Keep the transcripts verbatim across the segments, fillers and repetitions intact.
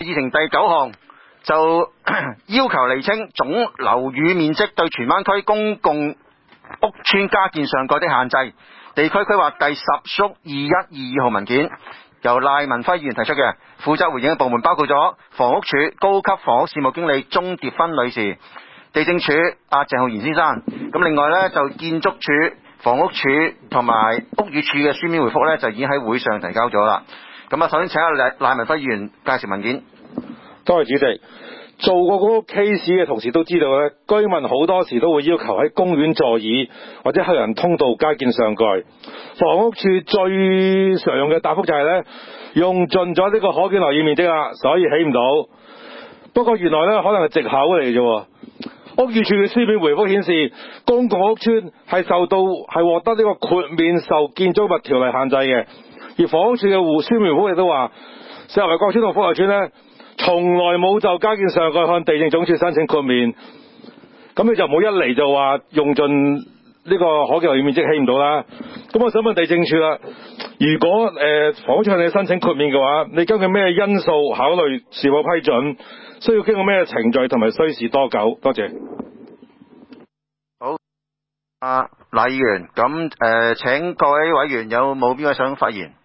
議程第九項就要求釐清總樓宇面積對荃灣區公共屋邨加建上蓋的限制。地區規劃第十屬二一二二號文件由賴文輝議員提出嘅，負責回應嘅部門包括咗房屋署高級房屋事務經理鍾蝶芬女士、地政署阿鄭浩然先生。咁另外呢，就建築署、房屋署同埋屋宇署嘅書面回覆呢，就已經喺會上提交咗啦。咁啊，首先請阿賴賴文輝議員介紹文件。 多謝主席。做過嗰個 case 嘅同事都知道咧，居民好多時都會要求喺公園座椅或者行人通道加建上蓋。房屋處最常用嘅答覆就係咧，用盡咗呢個可建樓宇面積啦，所以起唔到。不過原來咧可能係藉口嚟嘅啫。屋宇署嘅書面回覆顯示，公共屋邨係受到係獲得呢個豁免受建築物條例限制嘅。而房屋署嘅書面回覆亦都話，石圍角邨同福來邨咧，從來冇就加建上蓋向地政總署申請豁免，咁你就唔好一嚟就話用盡呢個可建樓宇面積起唔到啦。咁我想問地政署啦，如果誒、呃、房屋署向你申請豁免嘅話，你根據咩因素考慮是否批准？需要經過咩程序同埋需時多久？多謝。 好，阿賴議員，咁誒、呃、請各位委員有冇邊位想發言？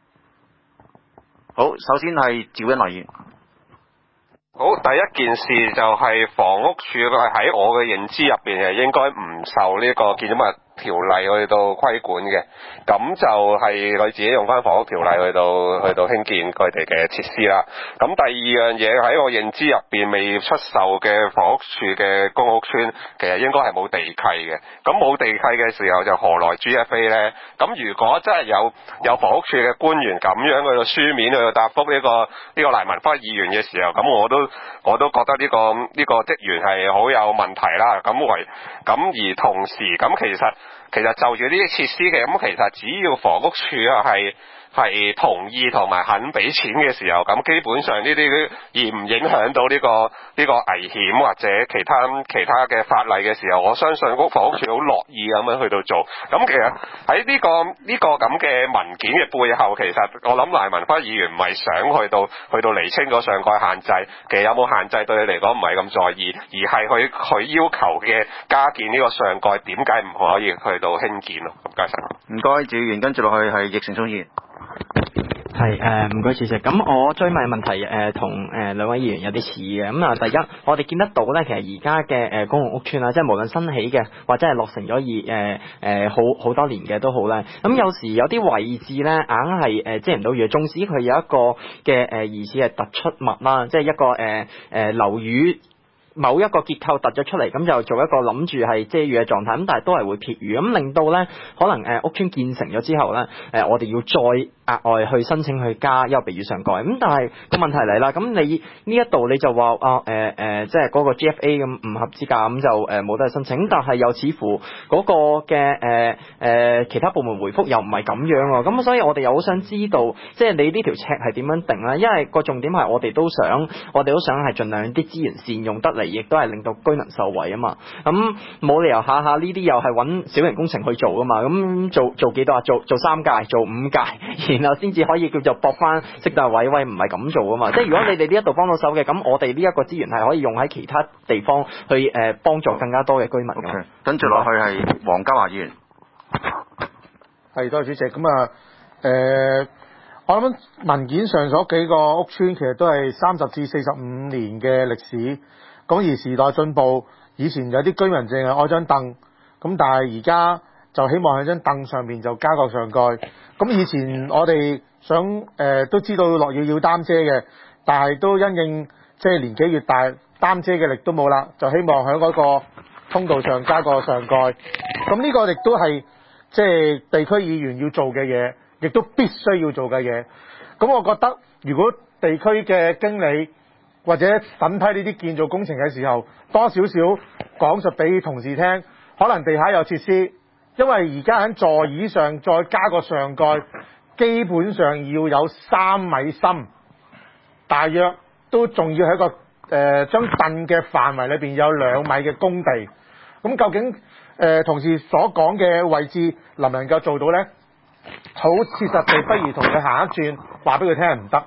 好，首先係趙恩來議員。 好，第一件事就係房屋署喺我嘅認知入邊係應該唔受呢個建築物條例去到規管嘅，咁就係佢自己用翻房屋條例去到去到興建佢哋嘅設施啦。咁第二樣嘢喺我認知入邊未出售嘅房屋署嘅公屋邨，其實應該係冇地契嘅。咁冇地契嘅時候就何來 G F A 呢？咁如果真係有有房屋署嘅官員咁樣去到書面去到答覆呢個呢個賴文輝議員嘅時候，咁我都我都覺得呢個呢個職員係好有問題啦。咁為咁而同時咁其實。其實就住呢啲設施嘅，咁其實只要房屋署啊係係同意同埋肯俾錢嘅時候，咁基本上呢啲而唔影響到呢個呢個危險或者其他其他嘅法例嘅時候，我相信嗰房屋署好樂意咁樣去到做。咁其實喺呢個呢個咁嘅文件嘅背後，其實我諗賴文輝議員唔係想去到去到釐清嗰上蓋限制，其實有冇限制對你嚟講唔係咁在意，而係佢佢要求嘅加建呢個上蓋點解唔可以去到興建咯？唔該晒。 唔該，趙議員，跟住落去係易成聰議員。 係誒，唔該主席。咁我追問問題誒，同誒兩位議員有啲似嘅。咁啊，第一，我哋見得到咧，其實而家嘅誒公共屋邨啊，即係無論新起嘅或者係落成咗二誒誒好好多年嘅都好咧。咁有時有啲位置咧，硬係誒遮唔到雨，縱使佢有一個嘅誒疑似係突出物啦，即係一個誒誒樓宇。某一個結構突咗出嚟，咁就做一個諗住係遮雨嘅狀態，咁但係都係會撇雨，咁令到咧可能誒屋邨建成咗之後咧，誒我哋要再額外去申請去加一個避雨上蓋，咁但係個問題嚟啦，咁你呢一度你就話啊誒誒，即係嗰個 G F A 咁唔合資格，咁就誒冇得去申請，但係又似乎嗰個嘅誒誒其他部門回覆又唔係咁樣喎，咁所以我哋又好想知道，即係你呢條尺係點樣定咧？因為個重點係我哋都想，我哋都想係盡量啲資源善用得嚟。亦都係令到居民受惠啊嘛，咁冇理由下下呢啲又係揾小型工程去做噶嘛，咁做做幾多啊？做做三屆，做五屆，然後先至可以叫做駁翻適當位位，唔係咁做啊嘛。即係如果你哋呢一度幫到手嘅，咁我哋呢一個資源係可以用喺其他地方去誒幫助更加多嘅居民嘅。 Okay. 跟住落去係黃家華議員。 係，多謝主席。咁啊，誒、呃，我諗文件上所幾個屋邨其實都係三十至四十五年嘅歷史。講而時代進步，以前有啲居民淨係愛張凳，咁但係而家就希望喺張凳上面就加個上蓋。咁以前我哋想誒、呃、都知道落雨要擔遮嘅，但係都因應即係年紀越大，擔遮嘅力都冇啦，就希望喺嗰個通道上加個上蓋。咁呢個亦都係即係地區議員要做嘅嘢，亦都必須要做嘅嘢。咁我覺得如果地區嘅經理或者審批呢啲建造工程嘅時候，多少少講述俾同事聽，可能地下有設施，因為而家喺座椅上再加個上蓋，基本上要有三米深，大約都仲要喺個誒張凳嘅範圍裏邊有兩米嘅工地。咁究竟誒、呃、同事所講嘅位置能唔能夠做到呢？好切實地，不如同佢行一轉，話俾佢聽係唔得。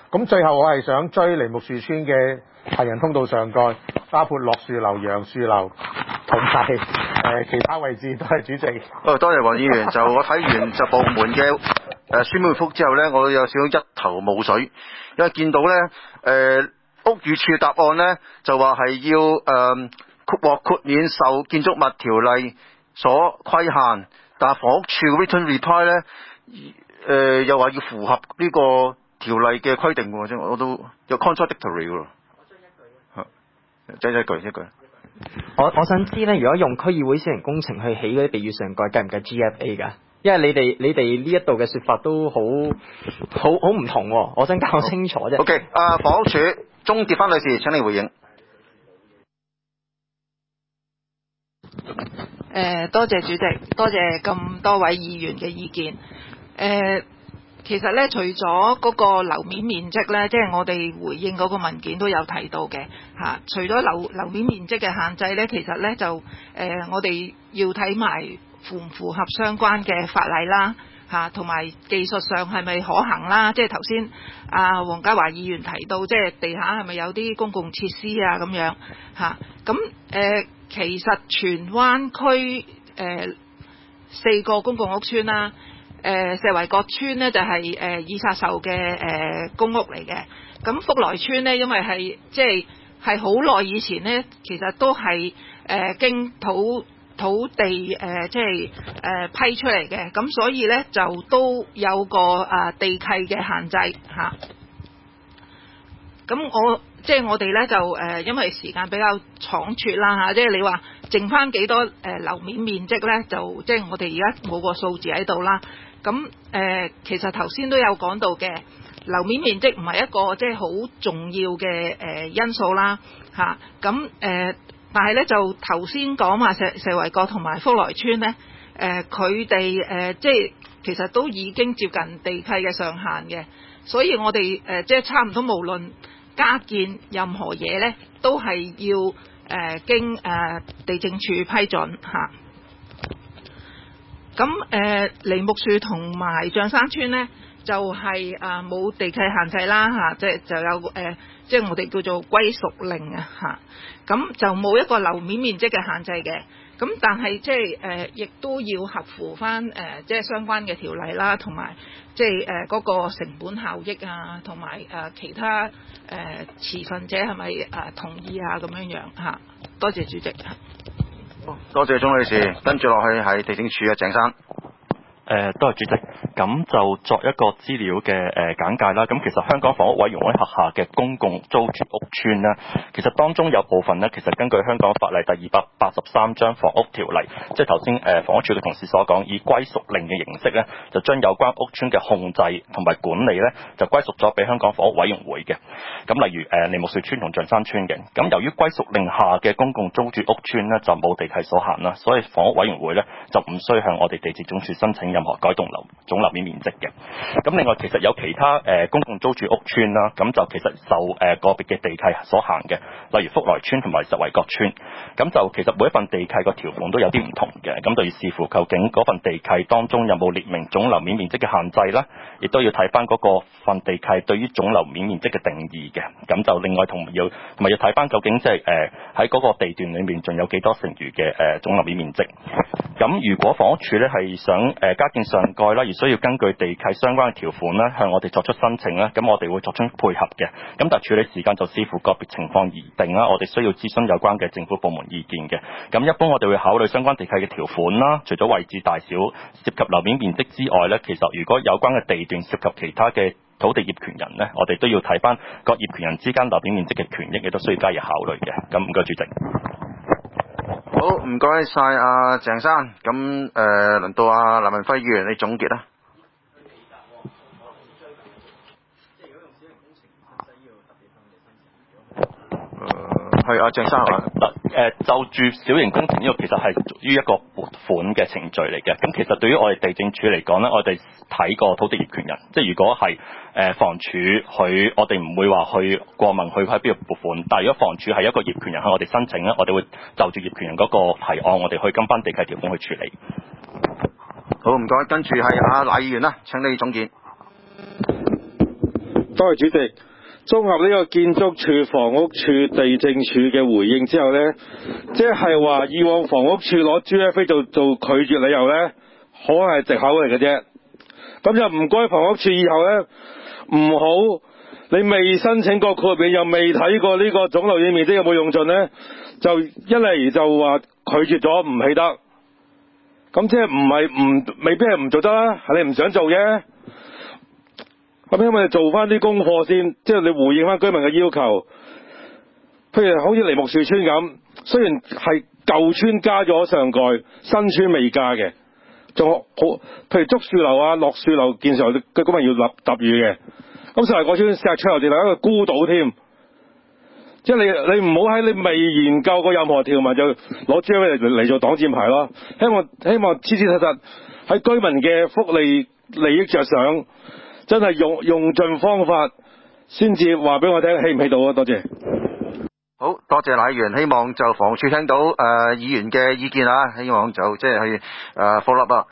咁最後我係想追梨木樹村嘅行人通道上蓋，包括落樹樓、楊樹樓同埋誒其他位置。多謝主席。 哦，多謝黃議員。就我睇完就部門嘅誒書面回覆之後呢，我有少少一頭霧水，因為見到呢誒、呃、屋宇署答案呢，就話係要誒獲豁免受建築物條例所規限，但係房屋署 written reply 呢，誒、呃、又話要符合呢個條例嘅規定喎，即我都有 contradictory 喎。我將一句，一句一句。 我我想知咧，如果用區議會小型工程去起嗰啲避雨上蓋，計唔計 G F A 㗎？因為你哋你哋呢一度嘅説法都好好好唔同喎，我想搞清楚啫。 OK， 啊、呃，房屋署鍾潔芬女士，請你回應。 誒、呃，多謝主席，多謝咁多位議員嘅意見。誒、呃，其實咧，除咗嗰個樓面面積咧，即係我哋回應嗰個文件都有提到嘅嚇、啊。除咗樓樓面面積嘅限制咧，其實咧就誒、呃，我哋要睇埋符唔符合相關嘅法例啦嚇，同、啊、埋技術上係咪可行啦？即係頭先阿黃家華議員提到，即係地下係咪有啲公共設施啊咁樣嚇？咁、啊、誒。呃其實荃灣區誒、呃、四個公共屋邨啦，誒、呃、石圍角邨呢就係誒已拆售嘅誒公屋嚟嘅。咁福來邨呢，因為係即係係好耐以前呢，其實都係誒、呃、經土土地誒、呃、即係誒、呃、批出嚟嘅，咁所以呢，就都有個啊、呃、地契嘅限制嚇。咁、啊、我。即係我哋咧就誒、呃，因為時間比較倉促啦嚇，即係你話剩翻幾多誒、呃、樓面面積咧，就即係我哋而家冇個數字喺度啦。咁誒、呃，其實頭先都有講到嘅，樓面面積唔係一個即係好重要嘅誒、呃、因素啦嚇。咁、啊、誒、呃，但係咧就頭先講話石石圍角同埋福來邨咧，誒佢哋誒即係其實都已經接近地契嘅上限嘅，所以我哋誒、呃、即係差唔多無論加建任何嘢咧，都係要誒、呃、經誒、呃、地政處批准嚇。咁、啊、誒梨木樹同埋象山邨咧，就係誒冇地契限制啦嚇，即、啊、係就有誒，即、呃、係、就是、我哋叫做歸屬令啊嚇。咁就冇一個樓面面積嘅限制嘅。咁但係即係誒，亦都要合乎翻誒，即係相關嘅條例啦，同埋即係誒嗰個成本效益啊，同埋誒其他誒、呃、持份者係咪誒同意啊咁樣樣嚇？多謝主席。 多謝鍾女士，跟住落去係地政處嘅鄭生。 誒、呃，多謝主席。咁就作一個資料嘅誒、呃、簡介啦。咁其實香港房屋委員會轄下嘅公共租住屋邨呢，其實當中有部分呢，其實根據香港法例第二百八十三章房屋條例，即係頭先誒房屋署嘅同事所講，以歸屬令嘅形式呢，就將有關屋邨嘅控制同埋管理呢，就歸屬咗俾香港房屋委員會嘅。咁例如誒梨木樹邨同象山邨嘅。咁由於歸屬令下嘅公共租住屋邨呢，就冇地契所限啦，所以房屋委員會呢，就唔需向我哋地政總署申請任何改動樓總樓面面積嘅。咁另外其實有其他誒、呃、公共租住屋邨啦，咁就其實受誒、呃、個別嘅地契所限嘅，例如福來邨同埋石圍角邨。咁就其實每一份地契個條款都有啲唔同嘅，咁就要視乎究竟嗰份地契當中有冇列明總樓面面積嘅限制啦，亦都要睇翻嗰個份地契對於總樓面面積嘅定義嘅。咁就另外同要同埋要睇翻究竟即係誒喺嗰個地段裏面仲有幾多剩餘嘅誒、呃、總樓面面積。咁如果房屋署咧係想誒、呃、加建上蓋啦，而需要根據地契相關嘅條款咧向我哋作出申請咧，咁我哋會作出配合嘅。咁但係處理時間就視乎個別情況而定啦。我哋需要諮詢有關嘅政府部門意見嘅。咁一般我哋會考慮相關地契嘅條款啦，除咗位置大小涉及樓面面積之外咧，其實如果有關嘅地段涉及其他嘅土地業權人咧，我哋都要睇翻各業權人之間樓面面積嘅權益，亦都需要加以考慮嘅。咁唔該主席。 好，唔該晒阿鄭生。咁誒，輪到阿林文輝議員，你總結啦。誒，係阿鄭生啊。 嗱，誒就住小型工程呢個其實係屬於一個撥款嘅程序嚟嘅。咁其實對於我哋地政處嚟講咧，我哋睇過土地業權人，即係如果係誒房署佢，我哋唔會話去過問佢喺邊度撥款。但係如果房署係一個業權人向我哋申請咧，我哋會就住業權人嗰個提案，我哋去跟翻地契條款去處理。 好，唔該，跟住係阿賴議員啦，請你總結。 誒、 多謝主席。綜合呢個建築署、房屋署、地政署嘅回應之後呢，即係話以往房屋署攞 G F A 做做拒絕理由呢，可能係藉口嚟嘅啫。咁就唔該房屋署以後呢，唔好你未申請過豁免又未睇過呢個總樓面面積有冇用盡呢，就一嚟就話拒絕咗唔起得。咁即係唔係唔未必係唔做得啦，係你唔想做嘅。咁希望你做翻啲功課先，即係你回應翻居民嘅要求。譬如好似梨木樹村咁，雖然係舊村加咗上蓋，新村未加嘅，仲好譬如竹樹樓啊、落樹樓建成嘅居民要立揼雨嘅。咁上嚟嗰村石出樓地係一個孤島添，即係你你唔好喺你未研究過任何條文就攞 G F A 嚟嚟做擋箭牌咯。希望希望切切實實喺居民嘅福利利益着想。真係用用盡方法先至話俾我聽起唔起到啊！多謝。 好多謝賴議員，希望就房署聽到誒、呃、議員嘅意見啊，希望就即係去誒 follow up 啊。